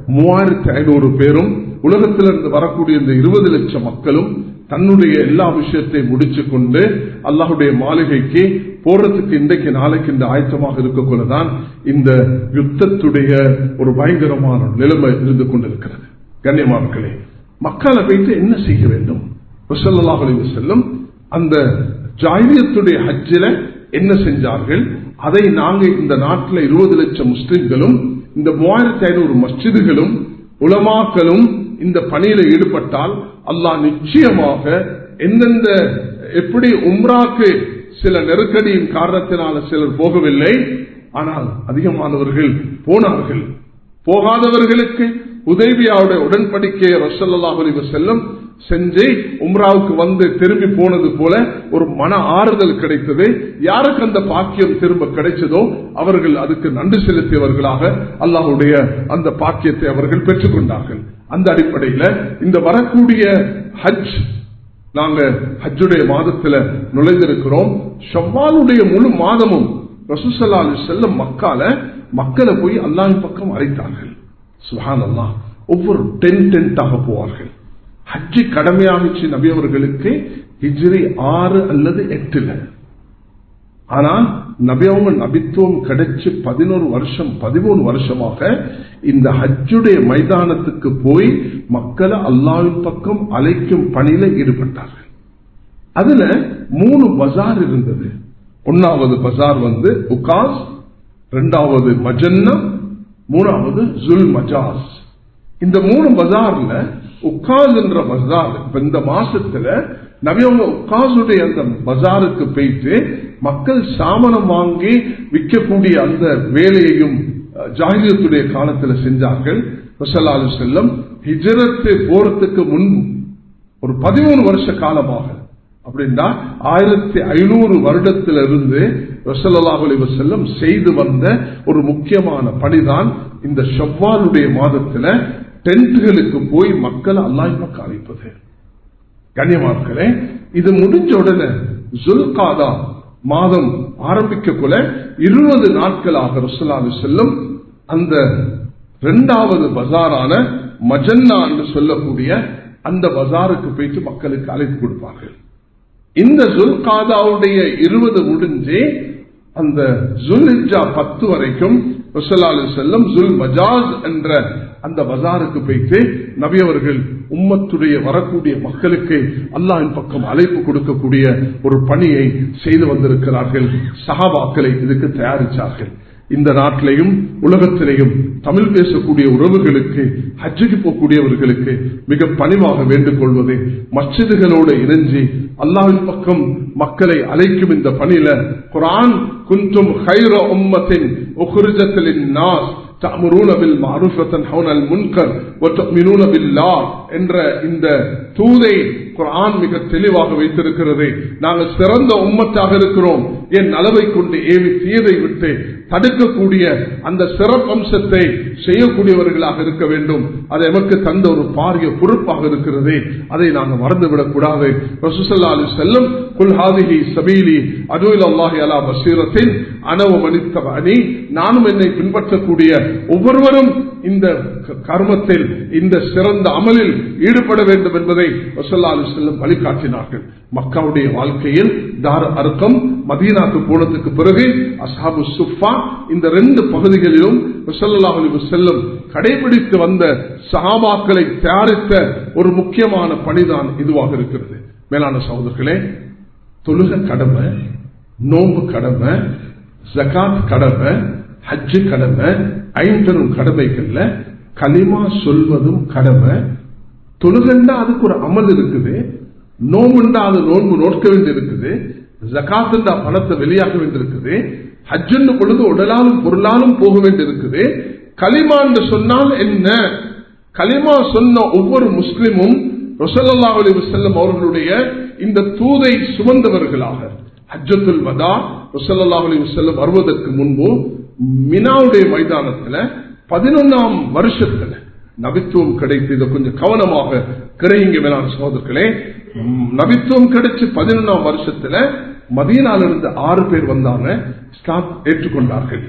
3500 பேரும் உலகத்திலிருந்து வரக்கூடிய இந்த 20 லட்சம் மக்களும் தன்னுடைய எல்லா விஷயத்தையும் முடிச்சு கொண்டு அல்லாஹுடைய மாளிகைக்கு போறதுக்கு இன்றைக்கு நாளைக்கு இந்த ஆயத்தமாக இருக்கக்குள்ளதான் இந்த யுத்தத்துடைய ஒரு பயங்கரமான நிலைமை இருந்து கொண்டிருக்கிறது. கண்ணியமானவர்களே, மக்களை வைத்து என்ன செய்ய வேண்டும்? ஸல்லல்லாஹு அலைஹி வஸல்லம் அந்த ஜாஹிலியத்துடைய ஹஜ்ஜில என்ன செஞ்சார்கள், அதை நாங்க இந்த நாட்டில் 20 லட்சம் முஸ்லிம்களும் இந்த 3500 மஸ்ஜிதுகளும் உலமாக்களும் இந்த பணியில ஈடுபட்டால் அல்லாஹ் நிச்சயமாக எந்தெந்த எப்படி உம்ராக்கு சில நெருக்கடியின் காரணத்தினால சிலர் போகவில்லை, ஆனால் அதிகமானவர்கள் போனார்கள். போகாதவர்களுக்கு உதைபியாவுடைய உடன்படிக்கையை ரசூலுல்லாஹி அலைஹி வஸல்லம் செஞ்சு உம்ராவுக்கு வந்து திரும்பி போனது போல ஒரு மன ஆறுதல் கிடைத்தது. யாருக்கு அந்த பாக்கியம் திரும்ப கிடைச்சதோ அவர்கள் அதுக்கு நன்றி செலுத்தியவர்களாக அல்லாஹ்வுடைய அந்த பாக்கியத்தை அவர்கள் பெற்றுக் கொண்டார்கள். அந்த அடிப்படையில் இந்த வரக்கூடிய ஹஜ், நாங்க ஹஜ்ஜுடைய மாதத்தில் நுழைந்திருக்கிறோம். ஷவ்வாலுடைய முழு மாதமும் ரசூல் ஸல்லல்லாஹு அலைஹி வஸல்லம் மக்களை போய் அல்லாஹ்வின் பக்கம் அழைத்தார்கள். சுப்ஹானல்லாஹ், ஒவ்வொரு டென்டாக போவார்கள். ஹஜ்ஜி கடமையாகிச்சு நபி அவர்களுக்கு ஹிஜ்ரி 6 அல்லது 8. ஆனால் நபி அவங்க நபித்துவம் கிடைச்சு 11 வருஷம் 13 வருஷமாக இந்த ஹஜ்ஜுடைய மைதானத்துக்கு போய் மக்களை அல்லாஹ்வின் பக்கம் அழைக்கும் பணியில ஈடுபட்டார்கள். அதுல 3 பஜார் இருந்தது. 1வது பஜார் உகாஸ், 2வது மஜன்னா, 3வது ஜுல் மஜாஸ். இந்த 3 பஜார்ல உக்காஸ் என்ற பஜார் இந்த மாசத்துல நபியவங்க உக்காசுடைய அந்த பஜாருக்கு போயிட்டு மக்கள் சாமனம் வாங்கி விற்கக்கூடிய அந்த வேலையையும் ஜாஹிலியத்துடைய காலத்தில் செஞ்சார்கள். ரசூலுல்லாஹி அலைஹி வஸல்லம் ஹிஜ்ரத் போறதுக்கு முன் ஒரு 13 வருஷ காலமாக, அப்படின்னா 1500 வருடத்திலிருந்து ரசூலுல்லாஹி அலைஹி வஸல்லம் செய்து வந்த ஒரு முக்கியமான பணிதான் இந்த ஷவ்வாலுடைய மாதத்துல டென்ட்களுக்கு போய் மக்களை அல்லாஹ்வின் பக்கம் அழைப்பது. கண்ணியமானவர்களே, இது முடிஞ்ச உடனே ஜுல்காதா மாதம் ஆரம்பிக்கக்குள்ள 20 நாட்களாக ரசூலுல்லாஹி அலைஹி வஸல்லம் அந்த 2வது பஜாரான மஜன்னா என்று சொல்லக்கூடிய அந்த பஜாருக்கு போயிட்டு மக்களுக்கு அழைப்பு கொடுப்பார்கள். இந்த ஜுல்காதாவுடைய 20 முடிஞ்சு அந்த ஜுல்ஹிஜ்ஜா 10 வரைக்கும் ஸல்லல்லாஹு அலைஹி வஸல்லம் ஜுல் மஜாஸ் என்ற அந்த பஜாருக்கு போயிட்டு நபி அவர்கள் உம்மத்துடைய வரக்கூடிய மக்களுக்கு அல்லாஹ்வின் பக்கம் அழைப்பு கொடுக்கக்கூடிய ஒரு பணியை செய்து வந்திருக்கிறார்கள். சஹாபாக்களை இதுக்கு தயாரித்தார்கள். இந்த நாட்டிலையும் உலகத்திலேயும் தமிழ் பேசக்கூடிய உறவுகளுக்கு, ஹஜ்ஜுக்கு போகக்கூடியவர்களுக்கு மிக பணிவாக வேண்டுக் கொள்வது, மஸ்ஜிதுகளோடு இணைஞ்சி அல்லாஹ்வின் பக்கம் மக்களை அழைக்கும் இந்த பணியில குர்ஆன் குன்தும் கைர உம்மத்தின் உக்ரிஜத் லின்னாஸ் தஅமுரூன பில் மஅரூஃப் வ தன்ஹவுன அனில் முன்கர் வ து'மினூன பில்லாஹ் என்ற இந்த தூதை குர்ஆன் மிக தெளிவாக வைத்திருக்கிறது. நாங்கள் சிறந்த உம்மத்தாக இருக்கிறோம், என் அளவை கொண்டு ஏவி தீயதை விட்டு தடுக்கக்கூடிய அந்த சிறப்பம்சத்தை செய்யக்கூடியவர்களாக இருக்க வேண்டும். அது எமக்கு தந்த ஒரு பாரிய பொறுப்பாக இருக்கிறது. அதை நாங்கள் மறந்துவிடக் கூடாது. ரசூலுல்லாஹி ஸல்லல்லாஹு அலைஹி வஸல்லம் குல் ஹாதிஹி சபீலி அது இலல்லாஹி அலா பஸீரத்தின் அன வ மன் இத்தபஅனி, நானும் என்னை பின்பற்றக்கூடிய ஒவ்வொருவரும் இந்த கர்மத்தில், இந்த சிறந்த அமலில் ஈடுபட வேண்டும் என்பதை ரசூலுல்லாஹி ஸல்லல்லாஹு அலைஹி வஸல்லம் வழிகாட்டினார்கள். மக்காவுடைய வாழ்க்கையில் தார் அர்கம் மதீனாக்கு போனதுக்கு பிறகு அஸ்ஹாபு சுஃபா இந்த 2 பகுதிகளிலும் ஸல்லல்லாஹு அலைஹி வஸல்லம் கடைபிடித்து வந்த சஹாபாக்களை தயாரித்த ஒரு முக்கியமான பணிதான் இதுவாக இருக்கிறது. மேலான சகோதரர்களே, தொழுகை கடமை, நோன்பு கடமை, ஜகாத் கடமை, ஹஜ்ஜு கடமை, ஐம்பெரும் கடமைகள்ல கலிமா சொல்வதும் கடமை. தொழுகண்டா அதுக்கு ஒரு அமல் இருக்குது, நோம்புண்டா அது நோன்பு நோக்க வேண்டியிருக்குது, ஜகாத்துண்டா பணத்தை வெளியாக வேண்டியிருக்குது, ஹஜ்ஜுன்னு பொழுது உடலாலும் பொருளாலும் போக வேண்டியிருக்குது. கலிமா என்று சொன்னால் என்ன? கலிமா சொன்ன ஒவ்வொரு முஸ்லிமும் ரசூலுல்லாஹி அலைஹி வஸல்லம் அவர்களுடைய இந்த தூதை சுமந்தவர்களாக ஹஜ்ஜத்துல் வதா ரசூலுல்லாஹி அலைஹி வஸல்லம் வருவதற்கு முன்பு மினாவுடைய மைதானத்தில் 11ஆம் வருஷத்துல நபித்துவம் கிடைத்து, இதை கொஞ்சம் கவனமாக கிடைங்க மேலான சகோதரர்களே. நபித்துவம் கிடைச்சு 11ஆம் வருஷத்துல மதீனாலிருந்து 6 பேர் வந்தாங்க, இஸ்லாம் ஏற்றுக்கொண்டார்கள்.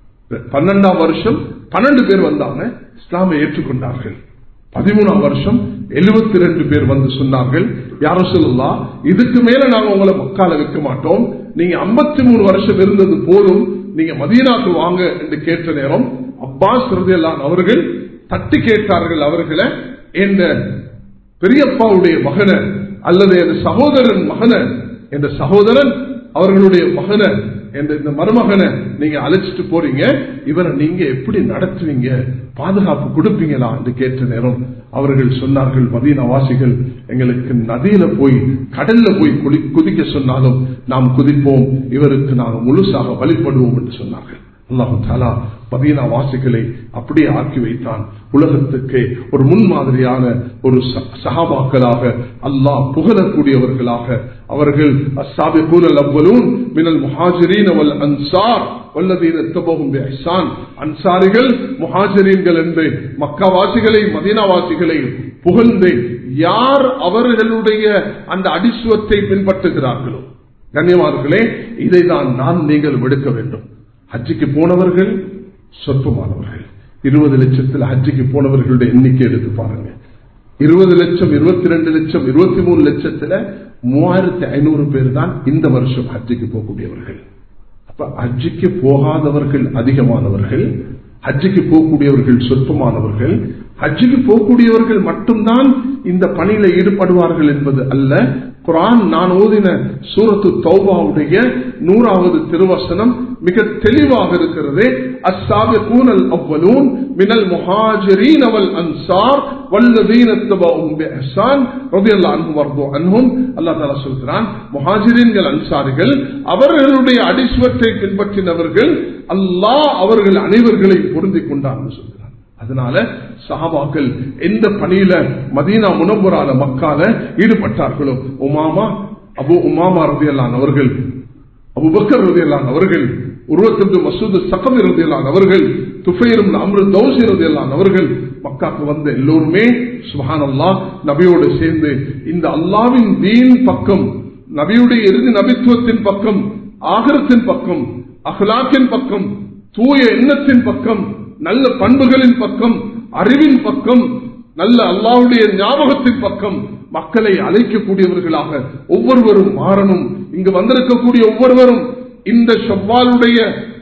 12ஆம் வருஷம் 12 பேர் வந்தாங்க, இஸ்லாமை ஏற்றுக்கொண்டார்கள். 13ஆம் வருஷம் 72 பேர் வந்து சொன்னார்கள், யா ரசூலுல்லாஹ், இதுக்கு மேல நாங்க உங்களை மக்கால வைக்க மாட்டோம், நீங்க 53 வருஷம் இருந்தது போதும், நீங்க மதீனாக்கு வாங்க என்று கேட்ட நேரம் அப்பாஸ் ரலியல்லாஹு அன்ஹு அவர்கள் தட்டி கேட்டார்கள், அவர்களை என்ற பெரியப்பாவுடைய மகனை அல்லது என் சகோதரன் மகனை, என்ற சகோதரன் அவர்களுடைய மகனை, இந்த மருமகனை நீங்க அழைச்சிட்டு போறீங்க, இவரை நீங்க எப்படி நடத்துவீங்க, பாதுகாப்பு கொடுப்பீங்களா என்று கேட்ட நேரம் அவர்கள் சொன்னார்கள், மதீனா வாசிகள் எங்களுக்கு நதியில போய் கடல்ல போய் குதிக்க சொன்னாலும் நாம் குதிப்போம், இவருக்கு நாங்கள் முழுசாக வழிபடுவோம் என்று சொன்னார்கள். அல்லாஹு தஆலா மதீனா வாசிகளை அப்படியே ஆக்கி வைத்தான். உலகத்துக்கு ஒரு முன்மாதிரியான ஒரு சஹாபாக்களாக அல்லாஹ் புகழக்கூடியவர்களாக அவர்கள் அஸ்ஸாபிகூனல் அவ்வலூன் மினல் முஹாஜிரீன வல் அன்சார் வல்லதீன தபவும் பிஇஹ்சான், அன்சாரிகள் முஹாஜிரீன்கள் என்று மக்காவாசிகளை மதீனாவாசிகளை புகழ்ந்து யார் அவர்களுடைய அந்த அடிசுவத்தை பின்பற்றுகிறார்களோ, கண்ணியமானவர்களே, இதைதான் நான் நீங்கள் எடுக்க வேண்டும். ஹஜ்ஜுக்கு போனவர்கள் சொற்பமானவர்கள். 20 லட்சத்தில் ஹஜ்ஜுக்கு போனவர்களுடைய எண்ணிக்கை எடுத்து பாருங்க. 20 லட்சம், 22 லட்சம், 23 லட்சத்துல 3500 பேர் தான் இந்த வருஷம் ஹஜ்ஜுக்கு போகக்கூடியவர்கள். அப்ப ஹஜ்ஜுக்கு போகாதவர்கள் அதிகமானவர்கள், ஹஜ்ஜுக்கு போகக்கூடியவர்கள் சொற்பமானவர்கள். ஹஜ்ஜுக்கு போகக்கூடியவர்கள் மட்டும்தான் இந்த பணியில ஈடுபடுவார்கள் என்பது அல்ல. குர்ஆன் நான் ஓதின சூரத்து தௌபாவுடைய 100வது திருவசனம் மிக தெளிவாக இருக்கிறது. அஸ்ஸாபிகூனல் அவ்வலூன் மினல் முஹாஜிரீன வல் அன்சார் வல்லதீன தபவும் பிஇஹ்சான் ரலியல்லாஹு அன்ஹும் வர்து அன்ஹும். அல்லாஹ் தஆலா சொல்கிறான், முஹாஜிரீன்கள் அன்சாரிகள் அவர்களுடைய அடிசுவத்தை பின்பற்றினவர்கள், அல்லாஹ் அவர்கள் அனைவர்களை பொருந்திக் கொண்டான் சொல்கிறான். அதனால சஹாபாக்கள் எந்த பணியில மதீனா முனவ்வரால மக்கால ஈடுபட்டார்களோ, அபு உமாமா ரலியல்லாஹு அன்ஹு அவர்கள், அபூபக்கர் ரலியல்லாஹு அன்ஹு அவர்கள், உர்வத் இப்னு மஸ்ஊத் ஸகஃபி ரலியல்லாஹு அன்ஹு அவர்கள், துஃபைல் இப்னு அம்ர் தௌஸி ரலியல்லாஹு அன்ஹு அவர்கள், மக்காவுக்கு வந்த எல்லோருமே சுப்ஹானல்லாஹ் நபியோடு சேர்ந்து இந்த அல்லாஹ்வின் தீன் பக்கம், நபியுடைய இறுதி நபித்துவத்தின் பக்கம், ஆகிரத்தின் பக்கம், அஹ்லாக்கின் பக்கம், தூய எண்ணத்தின் பக்கம், நல்ல பண்புகளின் பக்கம், அறிவின் பக்கம், நல்ல அல்லாஹ்வுடைய ஞாபகத்தின் பக்கம் மக்களை அழைக்கக்கூடியவர்களாக ஒவ்வொருவரும் மாறணும். இங்கு வந்திருக்கக்கூடிய ஒவ்வொருவரும் இந்த ஷவ்வாலுடைய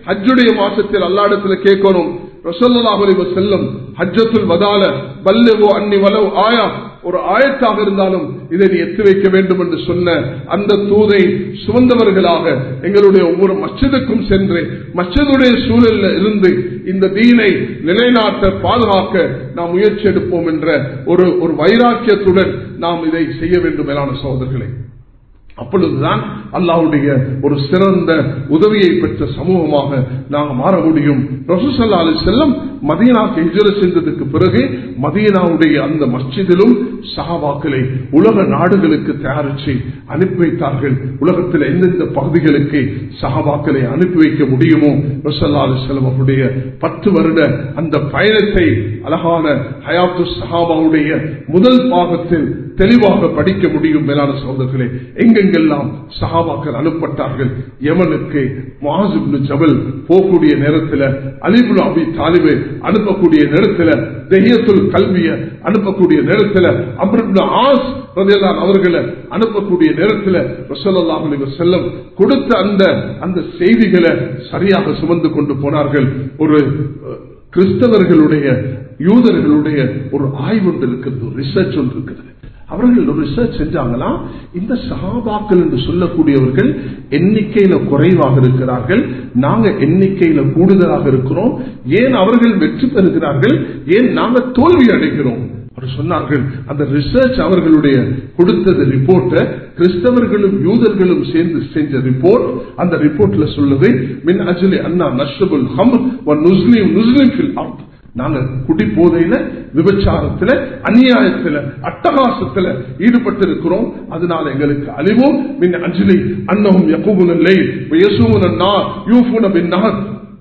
ஹஜ்ஜுடைய மாசத்தில் அல்லாஹ்விடத்துல கேட்கணும். ரசூலுல்லாஹி அலைஹி வஸல்லம் ஹஜ்ஜத்துல் வதால பல்லிகு அன்னி வலவ் ஆயா, ஒரு ஆயத்தாக இருந்தாலும் இதை நீ எத்தி வைக்க வேண்டும் என்று சொன்ன அந்த தூதை சுமந்தவர்களாக எங்களுடைய ஒவ்வொரு மஸ்ஜிதுக்கும் சென்று மஸ்ஜிதுடைய சூழலில் இருந்து இந்த தீனை நிலைநாட்ட பாதுகாக்க நாம் முயற்சி எடுப்போம் என்ற ஒரு வைராக்கியத்துடன் நாம் இதை செய்ய வேண்டும். மேலான சகோதரர்களே, அப்பொழுதுதான் அல்லாஹ்வுடைய ஒரு சிறந்த உதவியை பெற்ற சமூகமாக நாங்கள் மாற முடியும். ரசூல் ஸல்லல்லாஹு அலைஹி வஸல்லம் மதீனாவுக்கு ஹிஜ்ரத் சென்றதற்கு பிறகு மதீனாவுடைய அந்த மஸ்ஜிதிலும் சஹாபாக்களை உலக நாடுகளுக்கு தயாரித்து அனுப்பி வைத்தார்கள். உலகத்தில் எந்தெந்த பகுதிகளுக்கு சஹாபாக்களை அனுப்பி வைக்க முடியுமோ ரசூல் ஸல்லல்லாஹு அலைஹி வஸல்லம் அவருடைய 10 வருட அந்த பயணத்தை அழகான ஹயாத்து சஹாபாவுடைய முதல் பாகத்தில் தெளிவாக படிக்க முடியும். மேலான சகோதரர்களே, எங்கெங்கெல்லாம் சஹாபாக்கள் அனுப்பப்பட்டார்கள். யமனுக்கு முஆஸ் இப்னு ஜபல் போகக்கூடிய நேரத்தில், அலி இப்னு அபி தாலிபை அனுப்பக்கூடிய நேரத்தில், தஹியத்துல் கல்விய அனுப்பக்கூடிய நேரத்தில், அம்ர் இப்னு ஆஸ் ரலியல்லாஹு அன்ஹு அவர்களை அனுப்பக்கூடிய நேரத்தில் ரசூலுல்லாஹி அலைஹி வஸல்லம் கொடுத்த அந்த செய்திகளை சரியாக சுமந்து கொண்டு போனார்கள். ஒரு கிறிஸ்தவர்களுடைய யூதர்களுடைய ஒரு ஆய்வு ஒன்று இருக்கிறது, ஒரு ரிசர்ச் ஒன்று இருக்கிறது. அவர்கள் ஒரு ரிசர்ச் செஞ்சாங்களா, இந்த சஹாபாக்கள் என்று சொல்லக்கூடியவர்கள் எண்ணிக்கையில குறைவாக இருக்கிறார்கள், நாங்க எண்ணிக்கையில கூடுதலாக இருக்கிறோம், ஏன் அவர்கள் வெற்றி பெறுகிறார்கள், ஏன் நாங்க தோல்வி அடைகிறோம்? அவர் சொன்னார்கள், அந்த ரிசர்ச் அவர்களுடைய கொடுத்தது ரிப்போர்ட்டை கிறிஸ்தவர்களும் யூதர்களும் சேர்ந்து செஞ்ச ரிப்போர்ட். அந்த ரிப்போர்ட்ல சொல்லுது, மின் அஜ்லி அன்னா நஷ்ரபுல் ஹம்ர் வ நுஸ்லிம் ஃபில் அர்த், நாங்க குடி போதையில, விபச்சாரத்துல, அநியாயத்துல, அட்டகாசத்துல ஈடுபட்டு இருக்கிறோம், அதனால எங்களுக்கு அழிவும். மின் அஜ்லி அன்னஹும் யகூமுன லைல் வ யஸூமுன النار யூஃபூன பின்-நஹர்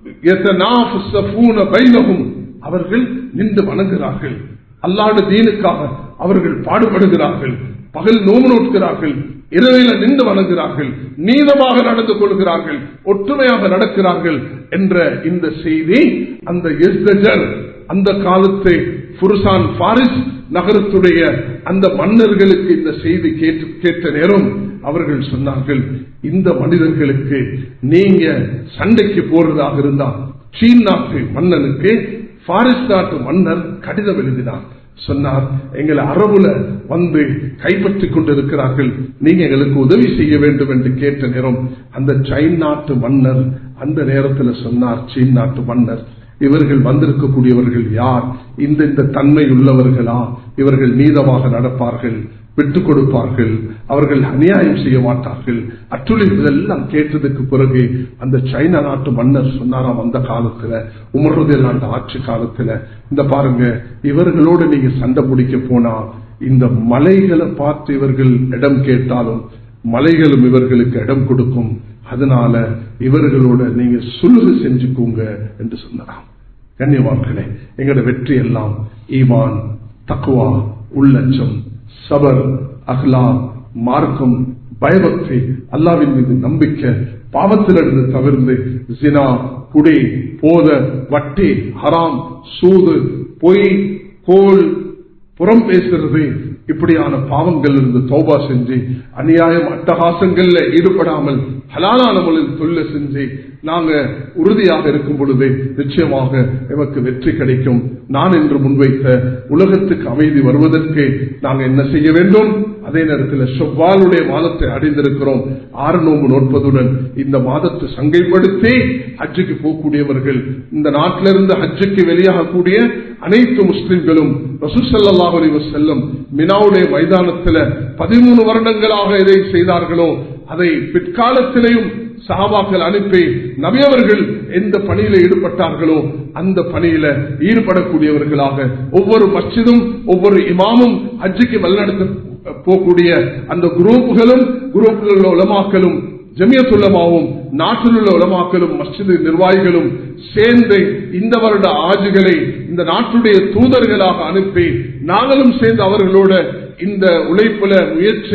யதனாஃபஸூன பைனஹும், அவர்கள் நின்று வணங்குகிறார்கள், அல்லாஹ்வுடைய தீனுக்காக அவர்கள் பாடுபடுகிறார்கள், பகல் நோன்பு நோட்கிறார்கள், இரவில நின்று வணங்குகிறார்கள், நீதமாக நடந்து கொள்கிறார்கள், ஒற்றுமையாக நடக்கிறார்கள் என்ற இந்த செய்தி அந்த எஸ்தஜர், அந்த காலத்தை ஃபுர்சான் பாரிஸ் நகரத்துடைய அந்த மன்னர்களுக்கு இந்த செய்தி கேட்ட நேரம் அவர்கள் சொன்னார்கள், இந்த மனிதர்களுக்கு நீங்க சண்டைக்கு போறதாக இருந்தால், சீன் நாட்டு மன்னனுக்கு பாரிஸ் நாட்டு மன்னர் கடிதம் எழுதினார். சொன்னார், எங்களை அரபுல வந்து கைப்பற்றிக் கொண்டிருக்கிறார்கள், நீங்க எங்களுக்கு உதவி செய்ய வேண்டும் என்று கேட்ட நேரம் அந்த சைன் நாட்டு மன்னர் அந்த நேரத்தில் சொன்னார், சீன் நாட்டு மன்னர், இவர்கள் வந்திருக்கக்கூடியவர்கள் யார், இந்த தன்மை உள்ளவர்களா, இவர்கள் நீதமாக நடப்பார்கள், விட்டுக் கொடுப்பார்கள், அவர்கள் அநியாயம் செய்ய மாட்டார்கள், அற்றுழிப்பதெல்லாம் கேட்டதுக்கு பிறகு அந்த சைனா நாட்டு மன்னர் சொன்னாராம், அந்த காலத்துல உமர் ரலியல்லாஹு அன்ஹு ஆட்சி காலத்துல, இந்த பாருங்க, இவர்களோடு நீங்க சண்டை பிடிக்க போனா இந்த மலைகளை பார்த்து இவர்கள் இடம் கேட்டாலும் மலைகளும் இவர்களுக்கு இடம் கொடுக்கும், அதனால இவர்களோட நீங்க சுலுகு செஞ்சுக்கோங்க என்று சொன்னாராம். கண்ணியவான்களே, எங்களோட வெற்றி எல்லாம் ஈமான், தக்வா, உள்ளச்சம், சபர், அஹ்லாக், மார்க்கம், பயபக்தி, அல்லாஹ்வின் மீது நம்பிக்கை, பாவத்திலிருந்து தவிர்த்து ஜினா, குடி, போத, வட்டி, ஹராம், சூது, பொய், கோல், புறம் பேசுறது, இப்படியான பாவங்கள் இருந்து தௌபா செஞ்சு அநியாயம் அட்டகாசங்கள்ல ஈடுபடாமல் ஹலாலான முறையில் தொழிலை செஞ்சு நாங்க உறுதியாக இருக்கும் பொழுது நிச்சயமாக எமக்கு வெற்றி கிடைக்கும். நான் என்று முன்வைத்த உலகத்துக்கு அமைதி வருவதற்கு நாங்கள் என்ன செய்ய வேண்டும்? அதே நேரத்தில் ஷவ்வாலுடைய மாதத்தை அடைந்திருக்கிறோம். 6 நோன்பு நோட்பதுடன் இந்த மாதத்தை சங்கைப்படுத்தி ஹஜ்ஜுக்கு போகக்கூடியவர்கள், இந்த நாட்டிலிருந்து ஹஜ்ஜுக்கு வெளியாகக்கூடிய அனைத்து முஸ்லிம்களும் ரசூல் ஸல்லல்லாஹு அலைஹி வஸல்லம் மினாவுடைய மைதானத்தில் 13 வருடங்களாக எதை செய்தார்களோ அதை பிற்காலத்திலேயும் சஹாபாக்கள் அனுப்பி நபி அவர்கள் எந்த பணியில ஈடுபட்டார்களோ அந்த பணியில ஈடுபடக்கூடியவர்களாக ஒவ்வொரு மஸ்ஜிதும் ஒவ்வொரு இமாமும் ஹஜ்ஜுக்கு வழிநடத்த போகக்கூடிய அந்த குரூப்புகள் உலமாக்களும் ஜமியத் உலமாவும் நாட்டில் உள்ள உலமாக்களும் மஸ்ஜித் நிர்வாகிகளும் சேர்ந்து இந்த வருட ஆஜுகளை இந்த நாட்டுடைய தூதர்களாக அனுப்பி நாங்களும் சேர்ந்து அவர்களோட இந்த உழைப்புல முயற்சியில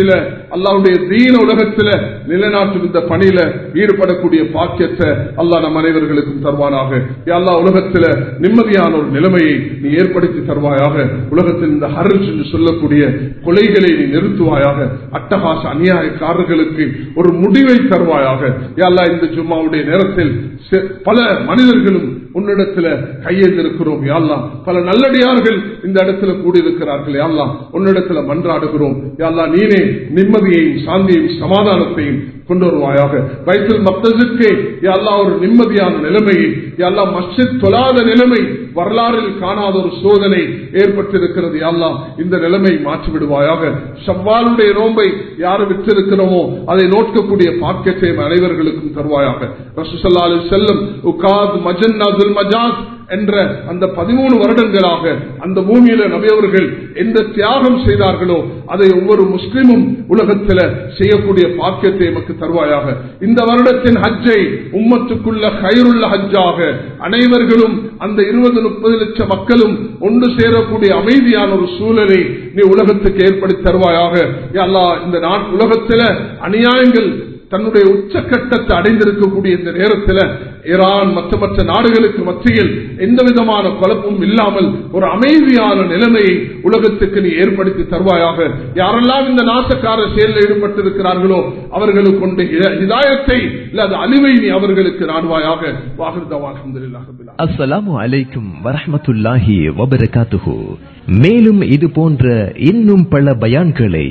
அல்லாஹ்வுடைய தீன உலகத்தில் நிலைநாட்டும் இந்த பணியில ஈடுபடக்கூடிய பாக்கியத்தை அல்லாஹ் நம் அனைவர்களுக்கும் தருவானாக. யா அல்லாஹ், உலகத்தில் நிம்மதியான ஒரு நிலைமையை நீ ஏற்படுத்தி தருவாயாக. உலகத்தில் இந்த ஹர்ஜ் என்று சொல்லக்கூடிய கொலைகளை நீ நிறுத்துவாயாக. அட்டகாச அநியாயக்காரர்களுக்கு ஒரு முடிவை தருவாயாக. யா அல்லாஹ், இந்த ஜும்மாவுடைய நேரத்தில் பல மனிதர்களும் உன்னிடத்துல கையெழுந்திருக்கிறோம். யா அல்லாஹ், பல நல்லடியார்கள் இந்த இடத்துல கூடியிருக்கிறார்கள். யா அல்லாஹ், உன்னிடத்துல மன்றாடுகிறோம். யா அல்லாஹ், நீனே நிம்மதியையும் சாந்தியையும் சமாதானத்தையும் கொண்டு வருவாயாக. பைத்துல் மக்தஸுக்கு யா அல்லாஹ் ஒரு நிம்மதியான நிலைமையை, யா அல்லாஹ் மஸ்ஜித் தொழாத நிலைமை, வரலாறில் காணாத ஒரு சோதனை ஏற்பட்டிருக்கிறது. யா அல்லாஹ், இந்த நிலைமை மாற்றி விடுவாயாக. ஷவ்வாலுடைய நோன்பை யாரு விற்றிருக்கிறோமோ அதை நோக்கக்கூடிய பாக்கியத்தை அனைவர்களுக்கும் தருவாயாக. ரசூலுல்லாஹி ஸல்லல்லாஹு அலைஹி வஸல்லம் உகாத் மஜன்னாதுல் மஜாஸ் என்ற அந்த 13 வருடங்களாக அந்த பூமியில நபி அவர்கள் எந்த தியாகம் செய்தார்களோ அதை ஒவ்வொரு முஸ்லிமும் உலகத்தில் செய்யக்கூடிய பாக்கியத்தை நமக்கு தருவாயாக. இந்த வருடத்தின் ஹஜ்ஜை உம்மத்துக்குள்ள கைருள்ள ஹஜ்ஜாக அனைவர்களும் அந்த 20-30 லட்சம் மக்களும் ஒன்று சேரக்கூடிய அமைதியான ஒரு சூழலை நீ உலகத்துக்கு ஏற்படுத்தி தருவாயாக. யா அல்லாஹ், இந்த உலகத்தில் அநியாயங்கள் தன்னுடைய உச்சக்கட்டத்தை அடைந்திருக்கக்கூடிய இந்த நேரத்தில் ஈரான் மற்ற நாடுகளுக்கு மத்தியில் எந்த விதமான குழப்பமும் இல்லாமல் ஒரு அமைதியான நிலைமையை உலகத்துக்கு நீ ஏற்படுத்தி தருவாயாக. யாரெல்லாம் இந்த நாசக்கார செயலில் ஈடுபட்டிருக்கிறார்களோ அவர்களுக்கு கொண்டு ஹிதாயத்தை இல்லாத அழிவை நீ அவர்களுக்கு நாடுவாயாக. அஸ்ஸலாமு அலைக்கும் வரஹ்மத்துல்லாஹி வபரகாத்துஹு. மேலும் இது போன்ற இன்னும் பல பயான்களை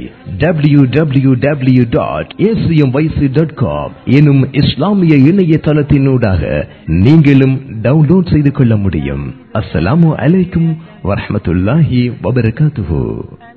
www.acmyc.com எனும் இஸ்லாமிய இணையதளத்தினூடாக நீங்களும் டவுன்லோட் செய்து கொள்ள முடியும். அஸ்ஸலாமு அலைக்கும் வரஹ்மத்துல்லாஹி வபரகாத்துஹு.